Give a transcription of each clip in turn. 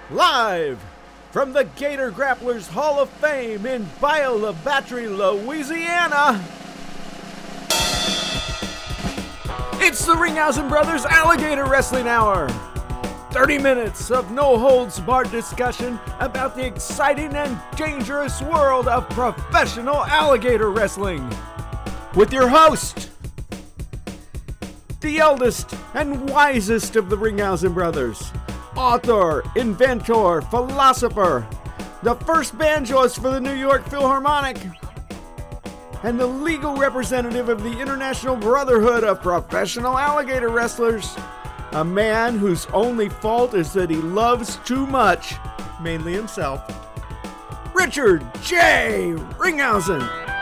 Live from the Gator Grapplers Hall of Fame in Bayou La Battery, Louisiana, it's the Ringhausen Brothers Alligator Wrestling Hour. 30 minutes of no-holds-barred discussion about the exciting and dangerous world of professional alligator wrestling. With your host, the eldest and wisest of the Ringhausen brothers, author, inventor, philosopher, the first banjoist for the New York Philharmonic, and the legal representative of the International Brotherhood of Professional Alligator Wrestlers, a man whose only fault is that he loves too much, mainly himself, Richard J. Ringhausen.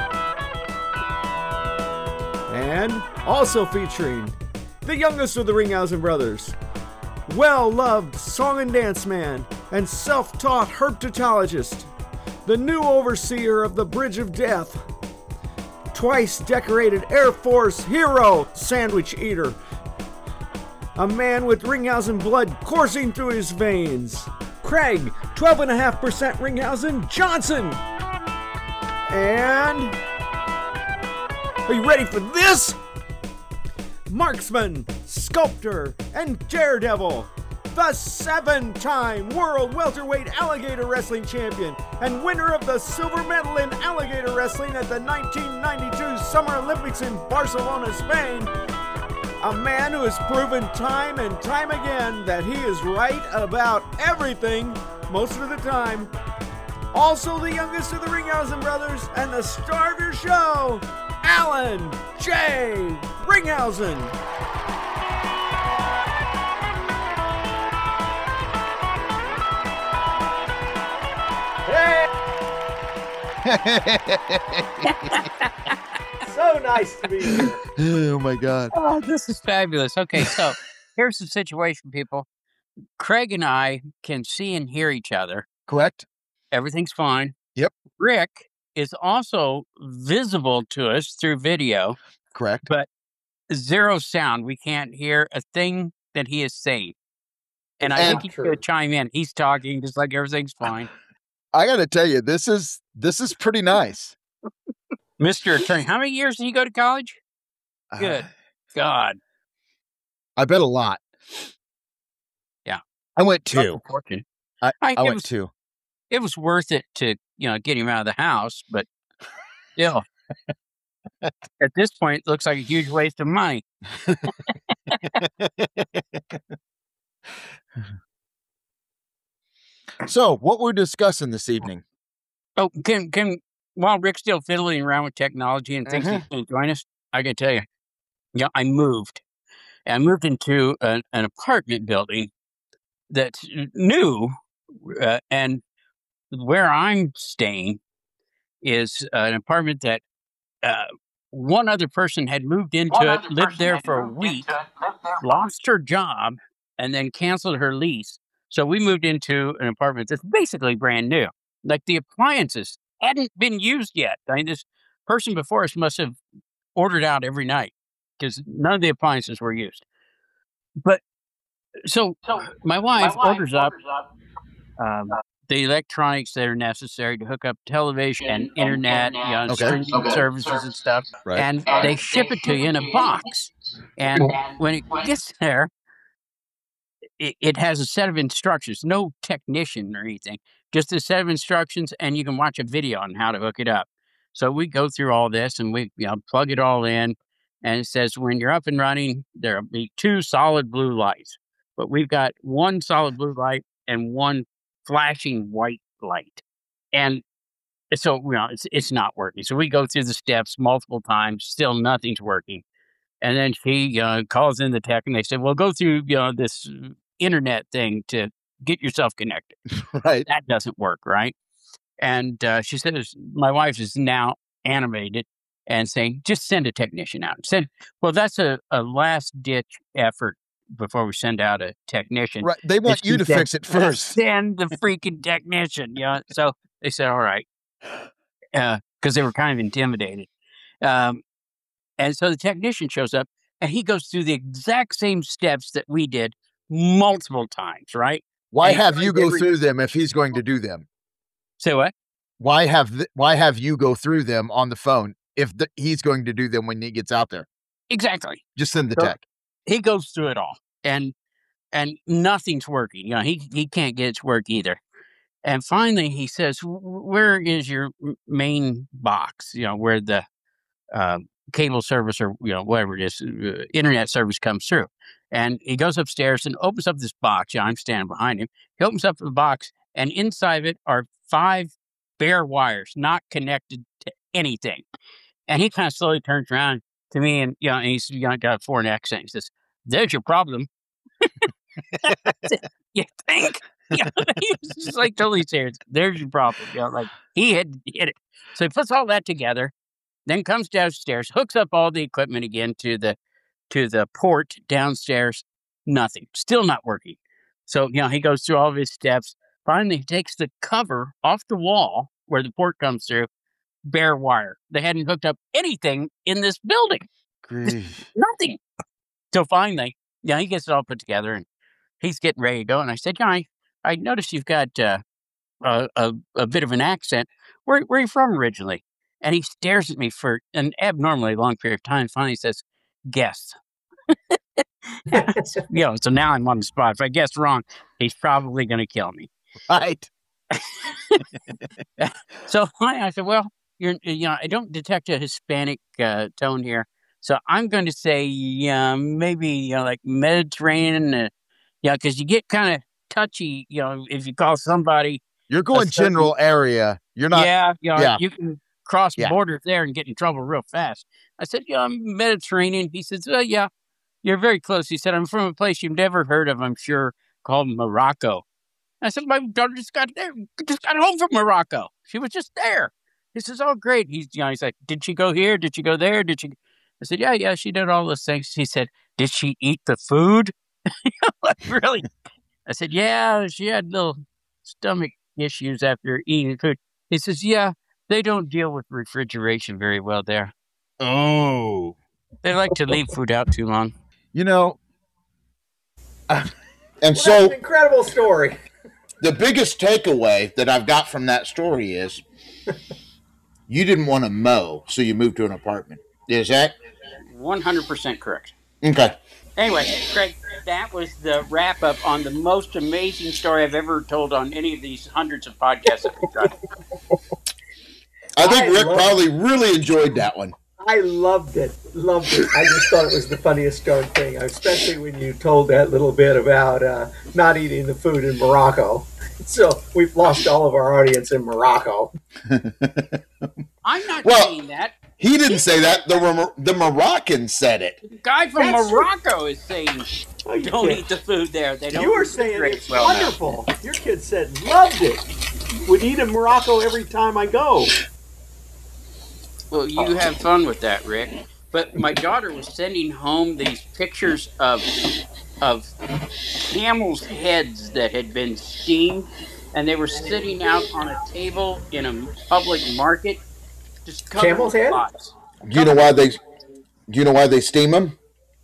And also featuring the youngest of the Ringhausen brothers, well-loved song and dance man and self-taught herpetologist, the new overseer of the Bridge of Death, twice decorated Air Force hero sandwich eater, a man with Ringhausen blood coursing through his veins, Craig 12.5% Ringhausen Johnson. And are you ready for this? Marksman, sculptor, and daredevil, the 7-time World Welterweight Alligator Wrestling Champion and winner of the silver medal in alligator wrestling at the 1992 Summer Olympics in Barcelona, Spain. A man who has proven time and time again that he is right about everything most of the time. Also the youngest of the Ringhausen brothers and the star of your show, Alan J. Ringhausen. Hey! So nice to be here. Oh my God. Oh, this is fabulous. Okay, so here's the situation, people. Craig and I can see and hear each other. Correct? Everything's fine. Yep. Rick is also visible to us through video, Correct. but zero sound. We can't hear a thing that he is saying. And I think he's going to chime in. He's talking just like everything's fine. I got to tell you, this is pretty nice. Mr. Attorney, how many years did he go to college? Good God. I bet a lot. Yeah. I went 2. I went 2. It was worth it to, get him out of the house, but still. At this point, it looks like a huge waste of money. So, what we're discussing this evening? Oh, while Rick's still fiddling around with technology and thinks he's going to join us, I can tell you, I moved. I moved into an apartment building that's new, and where I'm staying is an apartment that one other person had moved into it, lived there for a week, lost her job, and then canceled her lease. So we moved into an apartment that's basically brand new. Like the appliances hadn't been used yet. I mean, this person before us must have ordered out every night because none of the appliances were used. But so my wife orders up the electronics that are necessary to hook up television and internet, streaming services and stuff. Right. And they ship it to you in a box. And when it gets there, it has a set of instructions, no technician or anything, just a set of instructions, and you can watch a video on how to hook it up. So we go through all this and we plug it all in, and it says when you're up and running, there'll be 2 solid blue lights. But we've got 1 solid blue light and 1 flashing white light. And so, it's not working. So we go through the steps multiple times, still nothing's working. And then she calls in the tech and they said, well, go through, this internet thing to get yourself connected. Right. That doesn't work, right? And she says, my wife is now animated and saying, just send a technician out. Said, well, that's a last-ditch effort before we send out a technician. Right. They want you to fix it first. Send the freaking technician. So they said, all right. Because they were kind of intimidated. And so the technician shows up and he goes through the exact same steps that we did multiple times, right? Why And he have tries you go every- through them if he's going to do them? Say what? Why have you go through them on the phone if he's going to do them when he gets out there? Exactly. Just send the So- tech. He goes through it all, and nothing's working. You know, he can't get it to work either. And finally, he says, "Where is your main box? You know, where the cable service or whatever it is, internet service comes through." And he goes upstairs and opens up this box. Yeah, I'm standing behind him. He opens up the box, and inside of it are 5 bare wires, not connected to anything. And he kind of slowly turns around to me, and and he's got a foreign accent. He says, "There's your problem." You think? Yeah, he's just like totally serious. There's your problem. Like he had hit it. So he puts all that together, then comes downstairs, hooks up all the equipment again to the port downstairs. Nothing. Still not working. So he goes through all of his steps. Finally, he takes the cover off the wall where the port comes through. Bare wire. They hadn't hooked up anything in this building. Nothing. So finally, he gets it all put together and he's getting ready to go. And I said, I noticed you've got a bit of an accent. Where are you from originally? And he stares at me for an abnormally long period of time. Finally says, "Guess." So now I'm on the spot. If I guess wrong, he's probably going to kill me. Right. So I said, "Well, I don't detect a Hispanic tone here. So I'm going to say, maybe like Mediterranean. Because you get kind of touchy, if you call somebody. You're going general area. You're not. You can cross borders there and get in trouble real fast." I said, "I'm Mediterranean." He says, "Yeah, you're very close." He said, "I'm from a place you've never heard of, I'm sure, called Morocco." I said, "My daughter just got home from Morocco. She was just there." He says, "Oh, great." He's like, "Did she go here? Did she go there? Did she?" I said, Yeah, she did all those things." He said, "Did she eat the food?" Like, really? I said, "Yeah, she had little stomach issues after eating food." He says, "Yeah, they don't deal with refrigeration very well there. Oh. They like to leave food out too long." And That's so an incredible story. the biggest takeaway that I've got from that story is you didn't want to mow, so you moved to an apartment. Is that 100% correct. okay? Anyway, Craig, that was the wrap up on the most amazing story I've ever told on any of these hundreds of podcasts that we've done. I think I Rick love- probably really enjoyed that one. I loved it. I just thought it was the funniest darn thing, especially when you told that little bit about not eating the food in Morocco. So we've lost all of our audience in Morocco. I'm not Well- saying that. He didn't say that. The Moroccans said it. The guy from That's Morocco is saying, Oh, you "Don't can't- eat the food there. They don't." You were saying refrigerate it's well now." wonderful. Your kid said loved it. Would eat in Morocco every time I go. Well, you have fun with that, Rick. But my daughter was sending home these pictures of camels' heads that had been steamed, and they were sitting out on a table in a public market. Just covered Camel's with head? spots. Do you know why they steam them?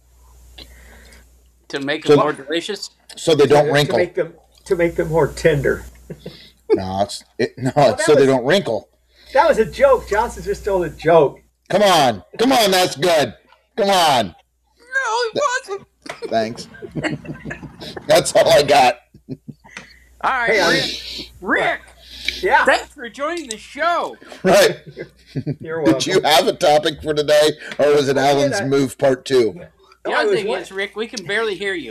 To make So- them more delicious. So they don't to wrinkle. make them more tender. No, it's so they don't wrinkle. That was a joke. Johnson just told a joke. Come on, that's good. Come on, No, it wasn't. thanks. That's all I got. All right, Hey, Rick. Yeah, Thanks for joining the show. Right? you're welcome. Did you have a topic for today, or was it Alan's move part 2? The I other was thing what- is, Rick, we can barely hear you.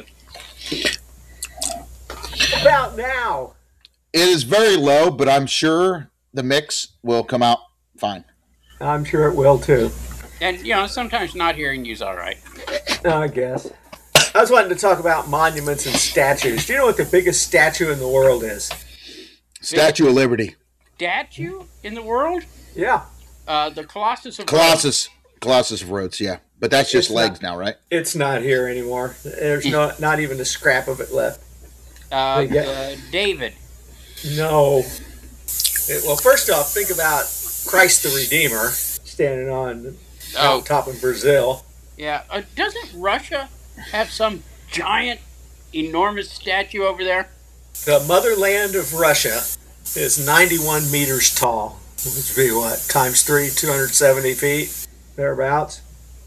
About now. It is very low, but I'm sure the mix will come out fine. I'm sure it will too. And, sometimes not hearing you's all right. I guess. I was wanting to talk about monuments and statues. Do you know what the biggest statue in the world is? Statue of Liberty, Statue in the world? Yeah, The Colossus of Rhodes. Colossus of Rhodes. Yeah, but that's just It's legs not- now, right? it's not here anymore. There's not even a scrap of it left. David. No. Well, first off, think about Christ the Redeemer standing on Oh, top of Brazil. yeah. Doesn't Russia have some giant, enormous statue over there? The motherland of Russia is 91 meters tall, which would be what, times 3, 270 feet, thereabouts.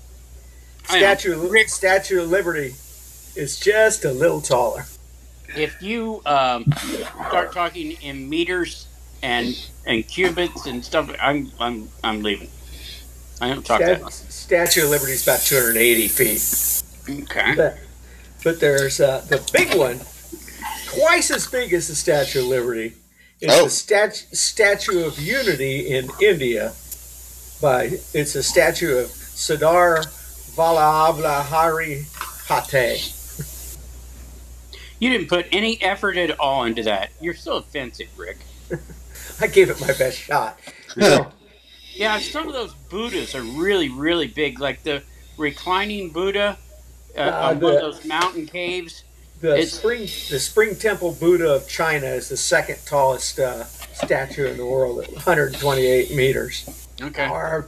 Statue of Liberty is just a little taller. If you start talking in meters and cubits and stuff, I'm leaving. I don't talk that much. Statue of Liberty is about 280 feet. Okay. But there's the big one, twice as big as the Statue of Liberty, is the Statue of Unity in India. It's a statue of Sardar Vallabhbhai Patel. You didn't put any effort at all into that. You're so offensive, Rick. I gave it my best shot. Yeah, some of those Buddhas are really, really big, like the reclining Buddha on one of those mountain caves. The Spring Temple Buddha of China is the second tallest statue in the world at 128 meters. Okay. Or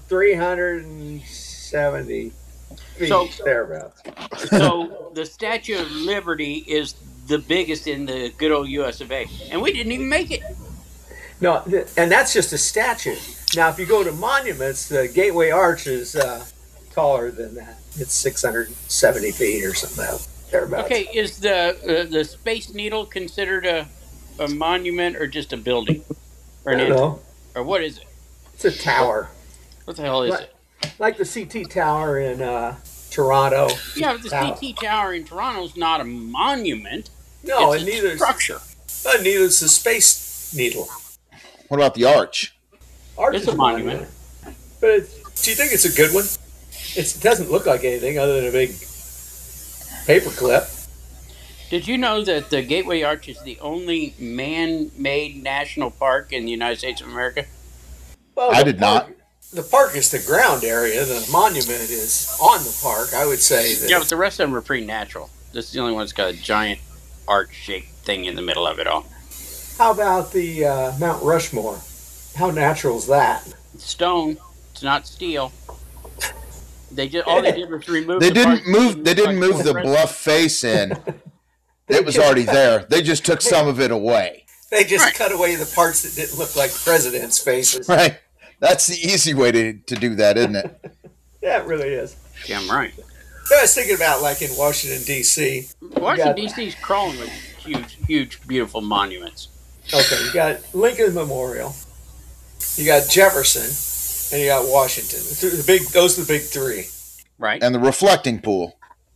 370 feet, thereabouts. So the Statue of Liberty is the biggest in the good old US of A. And we didn't even make it. No, and that's just a statue. Now, if you go to monuments, the Gateway Arch is taller than that. It's 670 feet or something thereabouts. Okay, is the Space Needle considered a monument or just a building? Or I don't know. Or what is it? It's a tower. What the hell is it? Like the CT Tower in Toronto. Yeah, but the CT Tower in Toronto is not a monument. No, it's and neither structure. But neither is the Space Needle. What about the arch? Arch it's is a monument. But do you think it's a good one? It doesn't look like anything other than a big paperclip. Did you know that the Gateway Arch is the only man-made national park in the United States of America? Well, I did not. The park is the ground area. The monument is on the park. I would say that. Yeah, but the rest of them are pretty natural. This is the only one that's got a giant arch-shaped thing in the middle of it all. How about the Mount Rushmore? How natural is that? It's stone. It's not steel. They just all they did was remove. They didn't move the bluff face in. It was already there. They just took some of it away. They just cut away the parts that didn't look like presidents' faces. Right. That's the easy way to do that, isn't it? Yeah, it really is. Damn right. I was thinking about like in Washington, D.C. Washington, D.C. is crawling with huge, beautiful monuments. Okay, you got Lincoln Memorial, you got Jefferson, and you got Washington. Those are the big three. Right. And the reflecting pool.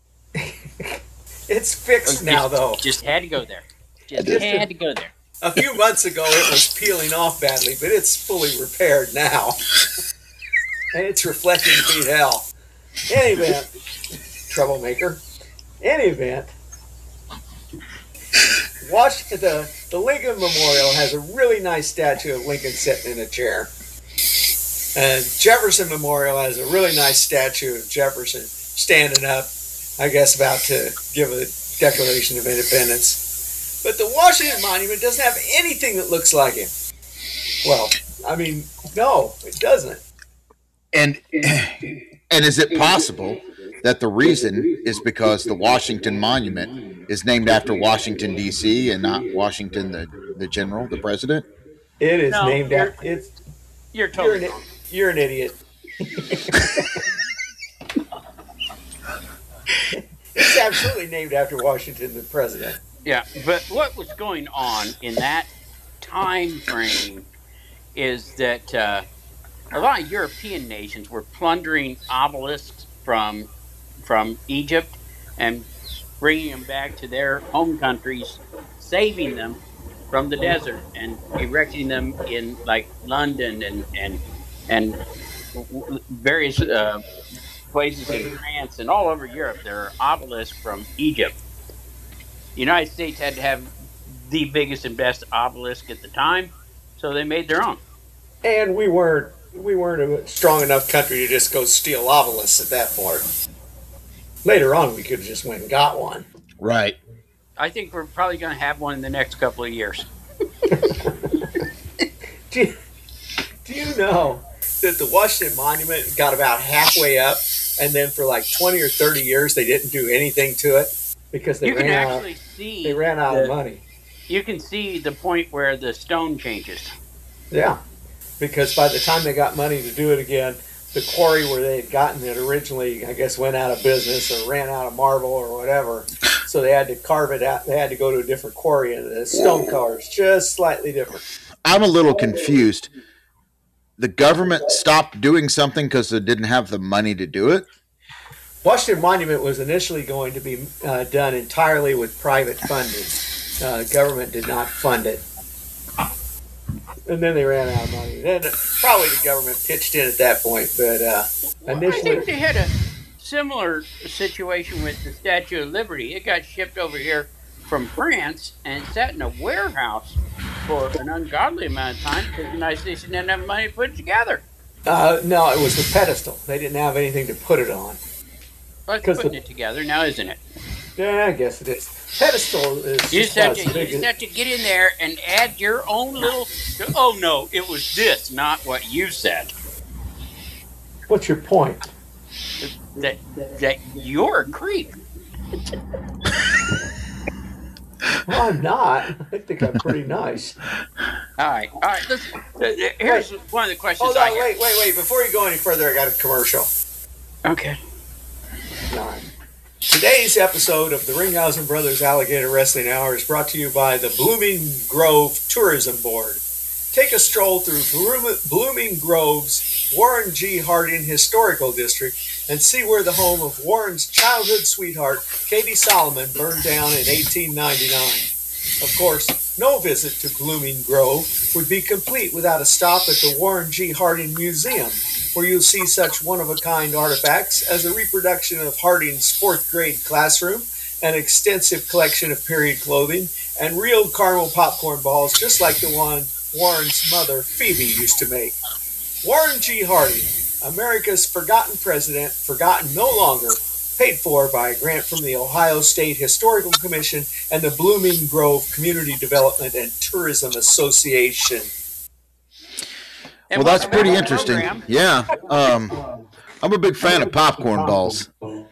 It's fixed now, though. Just had to go there. Just had to go there. A few months ago, it was peeling off badly, but it's fully repaired now. And it's reflecting to beat hell. Any event, troublemaker. Any event, the Lincoln Memorial has a really nice statue of Lincoln sitting in a chair. And Jefferson Memorial has a really nice statue of Jefferson standing up, I guess about to give a Declaration of Independence. But the Washington Monument doesn't have anything that looks like him. Well, I mean, no, it doesn't. And is it possible that the reason is because the Washington Monument is named after Washington, D.C. and not Washington, the general, the president? It is named after... You're totally wrong. You're an idiot. It's absolutely named after Washington, the president. Yeah, but what was going on in that time frame is that a lot of European nations were plundering obelisks from Egypt and bringing them back to their home countries, saving them from the desert and erecting them in like London and various places in France and all over Europe. There are obelisks from Egypt. The United States had to have the biggest and best obelisk at the time, so they made their own. And we weren't a strong enough country to just go steal obelisks at that point. Later on, we could have just went and got one. Right. I think we're probably going to have one in the next couple of years. Do you know that the Washington Monument got about halfway up, and then for like 20 or 30 years they didn't do anything to it because they ran out of money? you can see the point where the stone changes. Yeah, because by the time they got money to do it again, the quarry where they had gotten it originally, I guess, went out of business or ran out of marble or whatever. So they had to carve it out. They had to go to a different quarry, and the stone color is just slightly different. I'm a little confused. The government stopped doing something because they didn't have the money to do it? Washington Monument was initially going to be done entirely with private funding. Government did not fund it. And then they ran out of money. Then probably the government pitched in at that point. But initially, I think they had a similar situation with the Statue of Liberty. It got shipped over here from France and sat in a warehouse for an ungodly amount of time because the United States didn't have money to put it together. No, it was the pedestal. They didn't have anything to put it on. Well, it's putting it together now, isn't it? Yeah, I guess it is. Pedestal is you just have to get in there and add your own little. Oh no, it was this, not what you said. What's your point? That you're a creep. Well, I'm not. I think I'm pretty nice. All right. Listen, here's one of the questions. Hold on, wait. Before you go any further, I got a commercial. Okay. All right. Today's episode of the Ringhausen Brothers Alligator Wrestling Hour is brought to you by the Blooming Grove Tourism Board. Take a stroll through Blooming Grove's Warren G. Harding Historical District and see where the home of Warren's childhood sweetheart, Katie Solomon, burned down in 1899. Of course, no visit to Blooming Grove would be complete without a stop at the Warren G. Harding Museum, where you'll see such one-of-a-kind artifacts as a reproduction of Harding's fourth-grade classroom, an extensive collection of period clothing, and real caramel popcorn balls just like the one Warren's mother, Phoebe, used to make. Warren G. Harding, America's forgotten president, forgotten no longer, paid for by a grant from the Ohio State Historical Commission and the Blooming Grove Community Development and Tourism Association. Well, that's pretty interesting. Yeah. I'm a big fan of popcorn balls.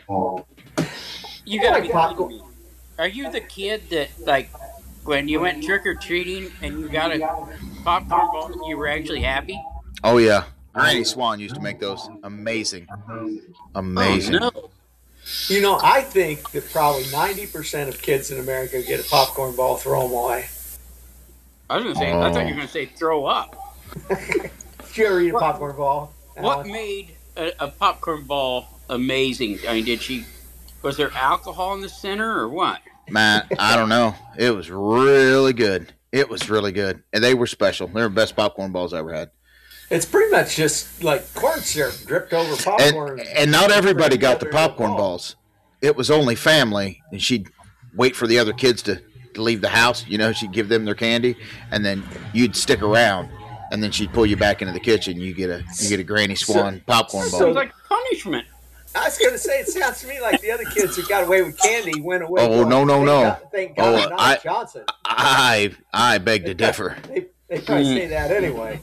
You gotta be popcorn. Are you the kid that, like, when you went trick-or-treating and you got a popcorn ball, you were actually happy? Oh, yeah. Granny Swan used to make those. Amazing. Amazing. Oh, no. You know, I think that probably 90% of kids in America get a popcorn ball, throw them away. I was going to say, I thought you were going to say throw up. Did you ever eat a popcorn ball, Alan? What made a popcorn ball amazing? I mean, was there alcohol in the center or what? Man, I don't know. It was really good. It was really good. And they were special. They were the best popcorn balls I ever had. It's pretty much just like corn syrup dripped over popcorn. And not everybody got the popcorn balls. It was only family, and she'd wait for the other kids to leave the house. You know, she'd give them their candy, and then you'd stick around, and then she'd pull you back into the kitchen. You get a Granny Swan popcorn ball. Sounds like punishment. I was going to say, it sounds to me like the other kids who got away with candy went away. Oh, no. Thank God, not Johnson. I beg to differ. They probably say that anyway.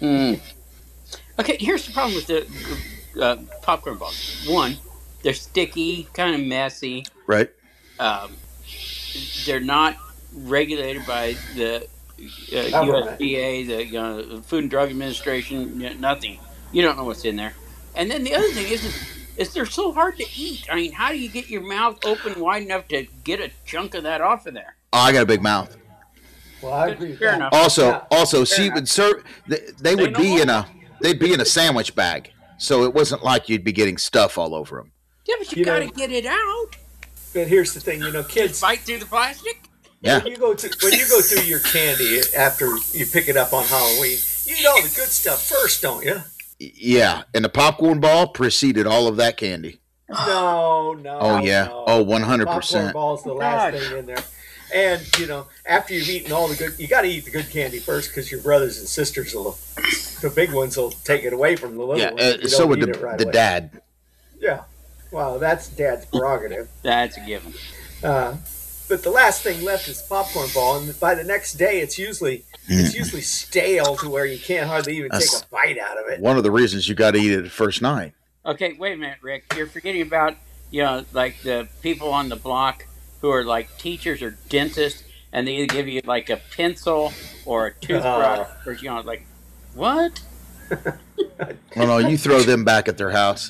Okay, here's the problem with the popcorn balls. One, they're sticky, kind of messy. Right. They're not regulated by the USDA, the Food and Drug Administration, nothing. You don't know what's in there. And then the other thing is they're so hard to eat. I mean, how do you get your mouth open wide enough to get a chunk of that off of there? Oh, I got a big mouth. Well, I agree with Fair that. enough. Also, she would serve. They'd be in a sandwich bag, so it wasn't like you'd be getting stuff all over them. Yeah, but you got to get it out. But here's the thing, kids bite through the plastic. Yeah. When you go through your candy after you pick it up on Halloween, you eat all the good stuff first, don't you? Yeah, and the popcorn ball preceded all of that candy. No. Oh yeah. No. Oh, 100%. Popcorn ball's the last thing in there. And after you've eaten all the good, you got to eat the good candy first because your brothers and sisters the big ones will take it away from the little ones. Yeah, so would the dad. Yeah. Well, that's Dad's prerogative. That's a given. But the last thing left is the popcorn ball, and by the next day, it's usually stale to where you can't hardly even take a bite out of it. One of the reasons you got to eat it the first night. Okay, wait a minute, Rick. You're forgetting about like the people on the block who are like teachers or dentists, and they either give you like a pencil or a toothbrush, or like what? Well, no, you throw them back at their house.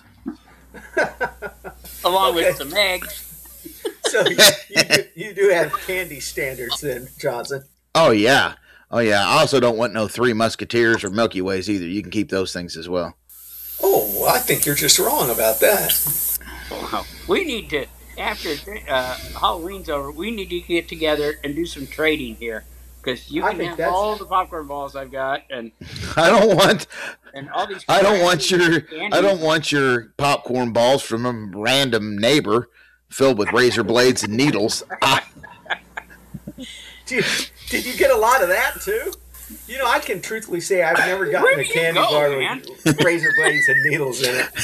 Along with some eggs. So you do have candy standards then, Johnson. Oh yeah. I also don't want no Three Musketeers or Milky Ways either. You can keep those things as well. Oh, well, I think you're just wrong about that. Wow. We need to, after Halloween's over, we need to get together and do some trading here. Because you can have all the popcorn balls I've got, and I don't want all these. I don't want your popcorn balls from a random neighbor filled with razor blades and needles. Did you get a lot of that too? I can truthfully say I've never gotten a candy bar with razor blades and needles in it.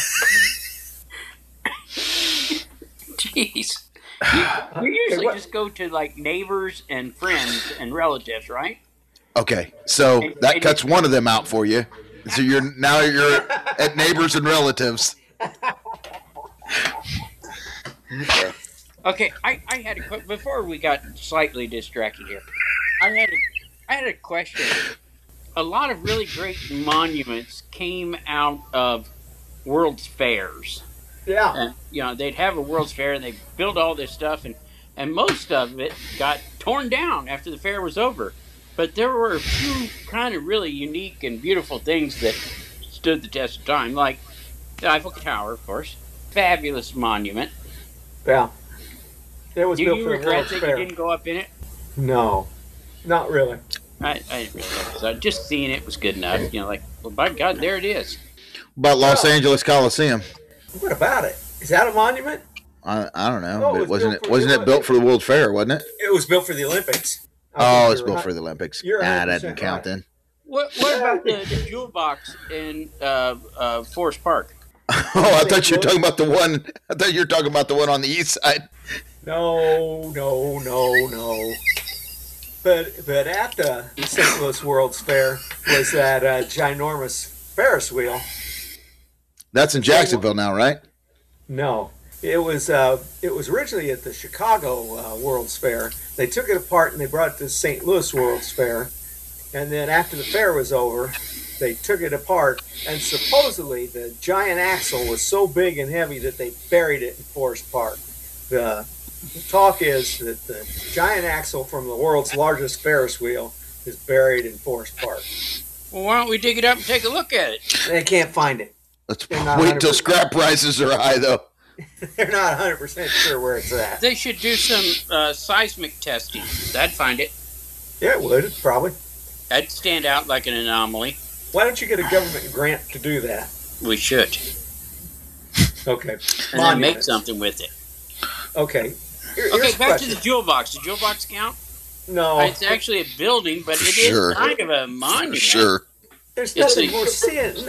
Jeez. You usually just go to like neighbors and friends and relatives, right? Okay, so that cuts one of them out for you. So you're at neighbors and relatives. Okay, I had a before we got slightly distracted here. I had a question. A lot of really great monuments came out of World's Fairs. Yeah. And, they'd have a World's Fair and they built all this stuff, and most of it got torn down after the fair was over. But there were a few kind of really unique and beautiful things that stood the test of time, like the Eiffel Tower, of course. Fabulous monument. Yeah. It was Do built you for the regret World's that Fair. you didn't go up in it? No, not really. I didn't really. So just seeing it was good enough. Well, by God, there it is. About Los Angeles Coliseum. What about it? Is that a monument? I don't know, No, but it wasn't was it built for the World's Fair, wasn't it? It was built for the Olympics. Oh, it's built for the Olympics. You're That 100% doesn't count then. What about the jewel box in Forest Park? Oh, I thought you were talking about the one. I thought you were talking about the one on the east side. No. But at the St. Louis World's Fair was that ginormous Ferris wheel. That's in Jacksonville now, right? No, it was originally at the Chicago World's Fair. They took it apart and they brought it to the St. Louis World's Fair, and then after the fair was over, they took it apart, and supposedly the giant axle was so big and heavy that they buried it in Forest Park. The talk is that the giant axle from the world's largest Ferris wheel is buried in Forest Park. Well, why don't we dig it up and take a look at it? They can't find it. Let's wait till scrap prices are high, though. They're not 100% sure where it's at. They should do some seismic testing. That'd find it. Yeah, it would, probably. That'd stand out like an anomaly. Why don't you get a government grant to do that? We should. Okay. And then make something with it. Okay. Okay, back to the jewel box. The jewel box count? No. It's actually a building, but it is kind of a monument. Sure. There's nothing more seeing.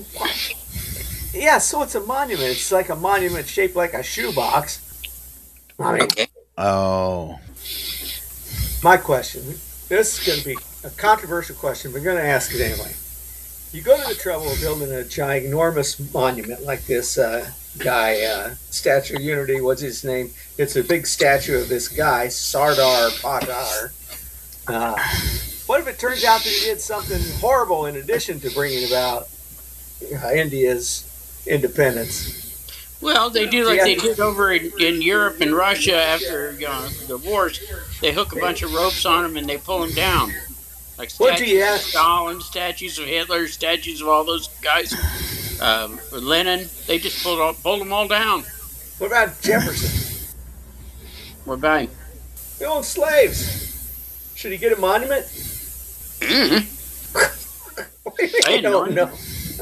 Yeah, so it's a monument. It's like a monument shaped like a shoebox. I mean, Oh. My question, this is going to be a controversial question, but I'm going to ask it anyway. You go to the trouble of building a ginormous monument like this guy, Statue of Unity, what's his name? It's a big statue of this guy, Sardar Patar. What if it turns out that he did something horrible in addition to bringing about India's independence? Well, they do like they did over in Europe and Russia after the wars. They hook a bunch of ropes on them and they pull them down. Like statues of Stalin, statues of Hitler, statues of all those guys. Lenin, they just pulled them all down. What about Jefferson? What about him? They owned slaves. Should he get a monument? I don't know.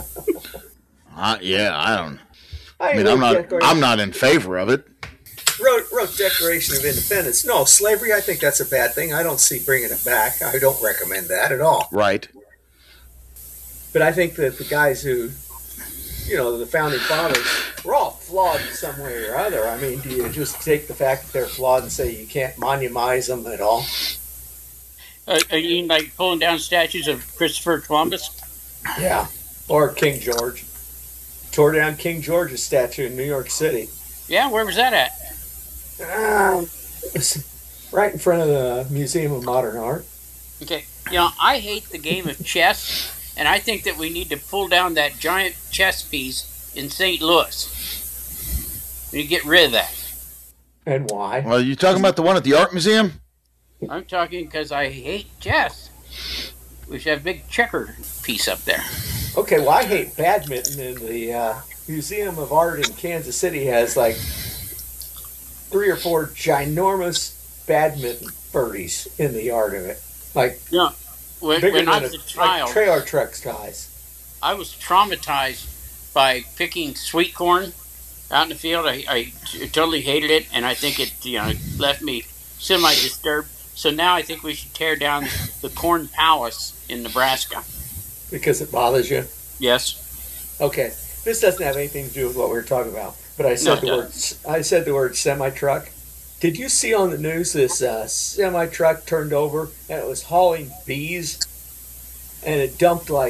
Yeah, I don't. I mean, I'm not in favor of it. Wrote Declaration of Independence. No, slavery, I think that's a bad thing. I don't see bringing it back. I don't recommend that at all. Right. But I think that the guys who, the founding fathers, were all flawed in some way or other. I mean, do you just take the fact that they're flawed and say you can't monumentize them at all? Are you like pulling down statues of Christopher Columbus? Yeah. Or King George. Tore down King George's statue in New York City. Yeah, where was that at? It was Right in front of the Museum of Modern Art. Okay. I hate the game of chess, and I think that we need to pull down that giant chess piece in St. Louis. We need to get rid of that. And why? Well, you talking about the one at the art museum? I'm talking because I hate chess. We should have a big checker piece up there. Okay, well, I hate badminton, and the Museum of Art in Kansas City has like 3 or 4 ginormous badminton birdies in the yard of it. Like, When I was a child, like trailer truck size. I was traumatized by picking sweet corn out in the field. I totally hated it, and I think it left me semi-disturbed. So now I think we should tear down the Corn Palace in Nebraska. Because it bothers you? Yes. Okay. This doesn't have anything to do with what we were talking about, but I said the word semi-truck. Did you see on the news this semi-truck turned over and it was hauling bees, and it dumped like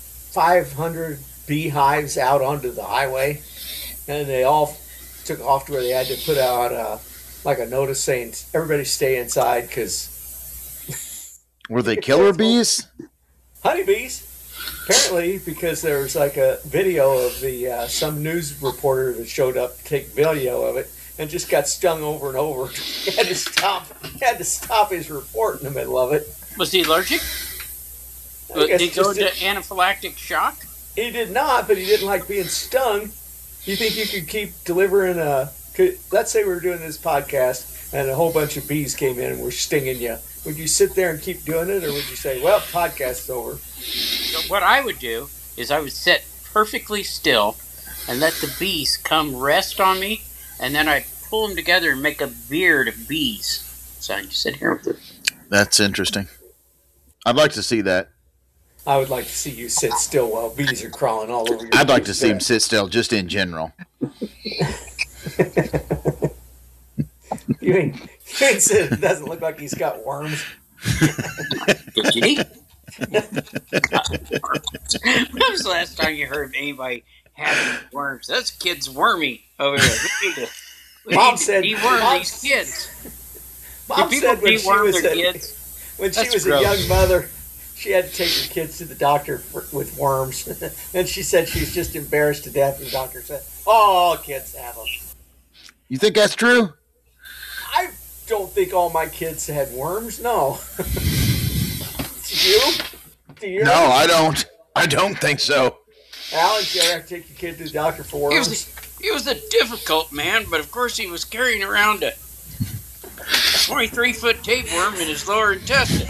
500 beehives out onto the highway, and they all took off to where they had to put out like a notice saying everybody stay inside because Were they killer bees? honeybees. Apparently, because there was like a video of the some news reporter that showed up to take video of it and just got stung over and over. He had to stop his report in the middle of it. Was he allergic? Did he go into anaphylactic shock? He did not, but he didn't like being stung. You think you could keep delivering let's say we were doing this podcast and a whole bunch of bees came in and were stinging you. Would you sit there and keep doing it, or would you say, well, podcast's over? What I would do is I would sit perfectly still and let the bees come rest on me, and then I'd pull them together and make a beard of bees. So I just sit here with it. That's interesting. I'd like to see that. I would like to see you sit still while bees are crawling all over your I'd like to face. see him sit still just in general. You ain't said it doesn't look like he's got worms. Did you? When was the last time you heard of anybody having worms? Those kids wormy over there. We Mom need to said- deworm Mom- these kids. Mom Do people said when she deworm was their kids? when she That's was gross. a young mother, she had to take her kids to the doctor with worms. And she said she was just embarrassed to death. And the doctor said, "Oh, kids have them." You think that's true? I don't think all my kids had worms. No. You? Do you? No, I don't. I don't think so. Alan, did you ever take your kid to the doctor for He worms? was a difficult man, but of course he was carrying around a 23-foot tapeworm in his lower intestine.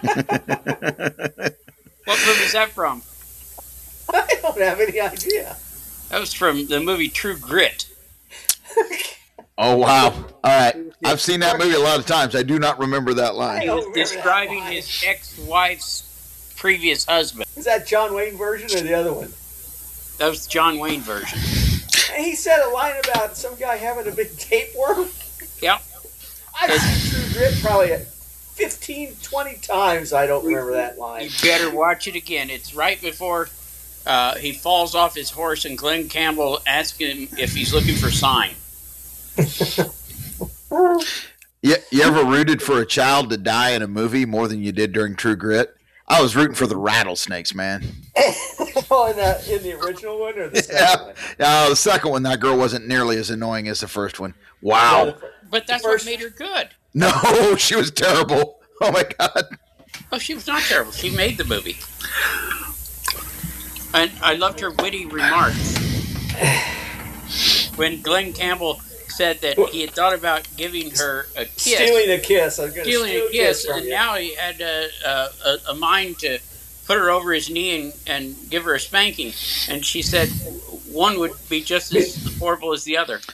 What movie is that from? I don't have any idea. That was from the movie True Grit. Oh, wow. All right. I've seen that movie a lot of times. I do not remember that line. He was describing his ex-wife's previous husband. Is that John Wayne version or the other one? That was the John Wayne version. And he said a line about some guy having a big tapeworm. Yep. I've seen True Grit probably 15, 20 times. I don't remember that line. You better watch it again. It's right before he falls off his horse and Glenn Campbell asks him if he's looking for sign. You ever rooted for a child to die in a movie more than you did during True Grit? I was rooting for the rattlesnakes, man. Oh, in the original one or the second one? The second one, that girl wasn't nearly as annoying as the first one. Wow. But that's what made her good. No, she was terrible. Oh, my God. Oh, she was not terrible. She made the movie. And I loved her witty remarks. When Glenn Campbell said that he had thought about giving her a kiss. Stealing a kiss. I was going to Stealing a kiss, from and you. now he had a mind to put her over his knee and give her a spanking. And she said one would be just as horrible as the other.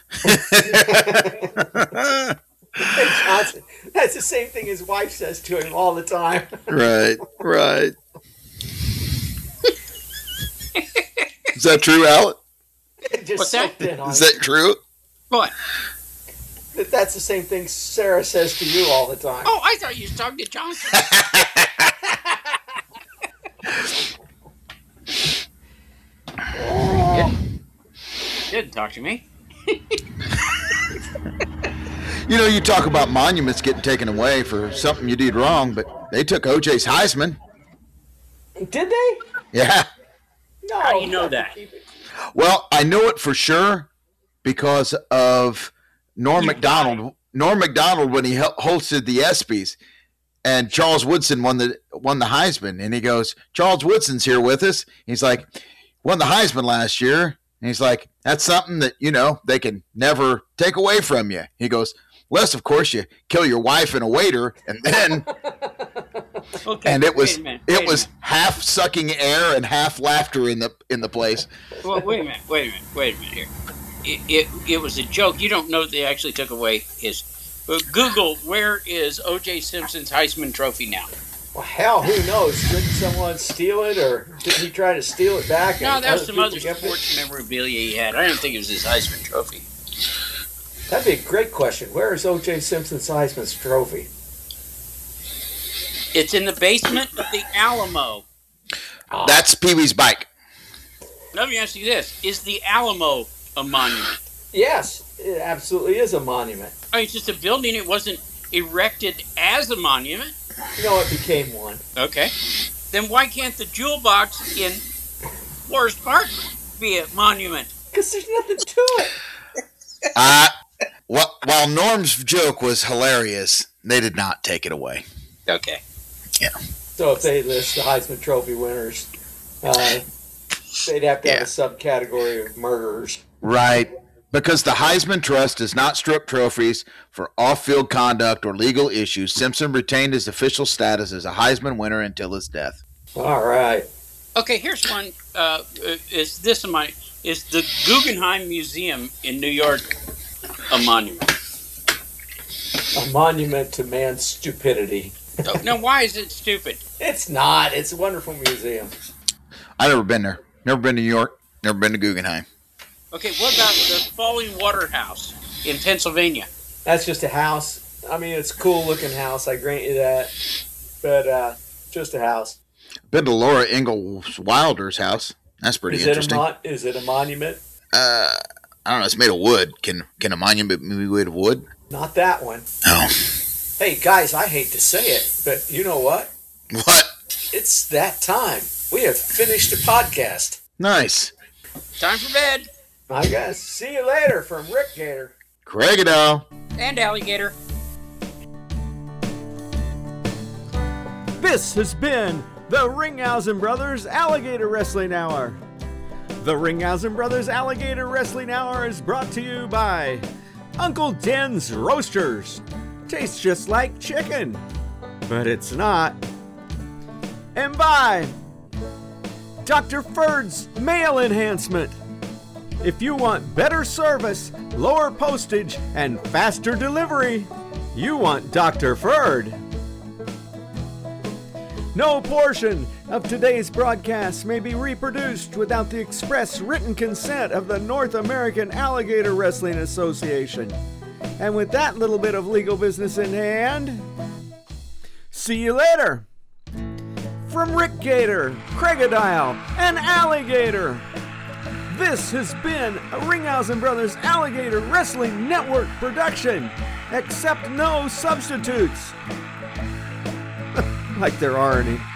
Hey, Johnson, that's the same thing his wife says to him all the time. Right. Is that true, Alan? It just What's that? sucked in on Is that true? What? it. That's the same thing Sarah says to you all the time. Oh, I thought you was talking to Johnson. Didn't talk to me. You know, you talk about monuments getting taken away for something you did wrong, but they took OJ's Heisman. Did they? Yeah. No. How do you know that? Well, I know it for sure because of Norm Macdonald. Norm Macdonald, when he hosted the ESPYs, and Charles Woodson won the Heisman, and he goes, Charles Woodson's here with us. He's like, won the Heisman last year. And he's like, that's something that, you know, they can never take away from you. He goes, unless, of course, you kill your wife and a waiter, and then Okay, and it was wait a minute. half sucking air and half laughter in the place. Well, wait a minute here. It was a joke. You don't know that they actually took away his. Google, where is O.J. Simpson's Heisman Trophy now? Well, hell, who knows? Didn't someone steal it, or did he try to steal it back? No, and that was some people other kept it? sports memorabilia he had. I don't think it was his Heisman Trophy. That'd be a great question. Where is O.J. Simpson's Heisman Trophy? It's in the basement of the Alamo. That's Pee-wee's bike. Let me ask you this. Is the Alamo a monument? Yes, it absolutely is a monument. Oh, it's just a building. It wasn't erected as a monument. You know, it became one. Okay. Then why can't the jewel box in Forest Park be a monument? Because there's nothing to it. While Norm's joke was hilarious, they did not take it away. Okay. Yeah. So if they list the Heisman Trophy winners, they'd have to have a subcategory of murderers. Right. Because the Heisman Trust does not strip trophies for off-field conduct or legal issues, Simpson retained his official status as a Heisman winner until his death. All right. Okay, here's one. Is the Guggenheim Museum in New York a monument? A monument to man's stupidity. Oh, now, why is it stupid? It's not. It's a wonderful museum. I've never been there. Never been to New York. Never been to Guggenheim. Okay, what about the Falling Water House in Pennsylvania? That's just a house. I mean, it's a cool-looking house. I grant you that. But just a house. Been to Laura Ingalls Wilder's house. That's pretty interesting. Is it a monument? I don't know. It's made of wood. Can a monument be made of wood? Not that one. No. Hey, guys, I hate to say it, but you know what? What? It's that time. We have finished the podcast. Nice. Time for bed. I guess. See you later from Rick Gator. Craigadell. And alligator. This has been the Ringhausen Brothers Alligator Wrestling Hour. The Ringhausen Brothers Alligator Wrestling Hour is brought to you by Uncle Den's Roasters. Tastes just like chicken, but it's not. And by Dr. Ferd's Mail Enhancement. If you want better service, lower postage, and faster delivery, you want Dr. Ferd. No portion of today's broadcast may be reproduced without the express written consent of the North American Alligator Wrestling Association. And with that little bit of legal business in hand, see you later. From Rick Gator, Craigadile, and Alligator, this has been a Ringhausen Brothers Alligator Wrestling Network production. Accept no substitutes. Like there are any.